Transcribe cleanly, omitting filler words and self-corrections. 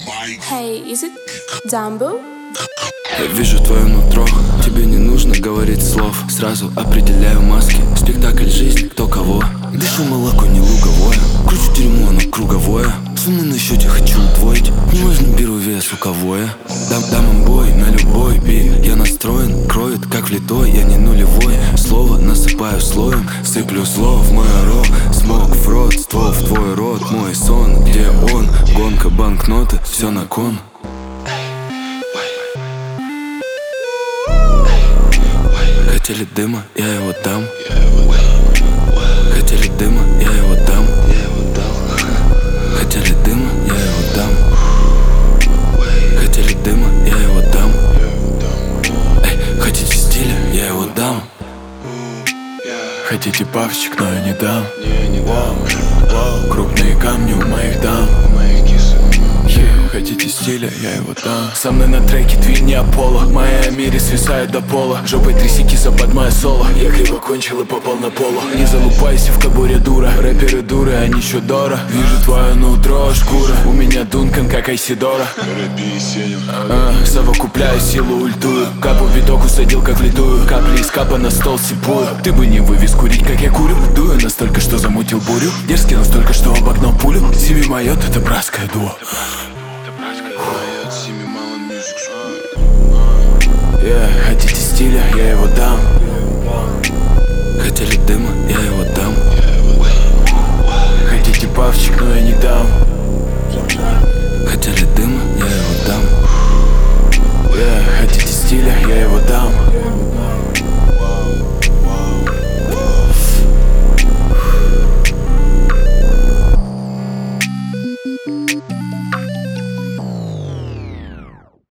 Hey, is it Dumbo? Я вижу твое нутро, тебе не нужно говорить слов. Сразу определяю маски, спектакль жизни, кто кого. Дышу молоко не луговое, кручу дерьмо, оно круговое. Сумму на счете хочу удвоить, неважно, беру вес у кого я. Дам им бой на любой бит, я настроен, кроет как влитой, я не нулевой. Слово насыпаю слоем, сыплю слов в мой рот. Смог в рот, ствол в твой рот, мой сон, где он? Гонка, банкноты, все на кон. Хотели дыма, я его дам. Хотели дыма, я его дам. Хотели дыма, я его дам. Хотели дыма, я его дам. Эй, хотите стиля, я его дам. Хотите павчик, но я не дам. Крупные камни у моих дам. Хотите стиля, я его дам. Со мной на треке твин не Аполло. Моя мире свисает до пола. Жопой тряси киса под мое соло. Я криво кончил и попал на полу. Не залупайся в кобуре дура. Рэперы дуры, они чудора. Вижу твое нутро, шкура. У меня Дункан, как Айсидора. Совокупляю силу, ультую. Капу биток усадил, как влитую. Капли из капа на стол сипую. Ты бы не вывез курить, как я курю. Дую настолько, что замутил бурю. Дерзкий настолько, что обогнал пулю. Семи майот, это братское дуо. Хотите стиля, я его дам. Хотели дыма, я его дам. Хотите павчик, но я не дам. Хотели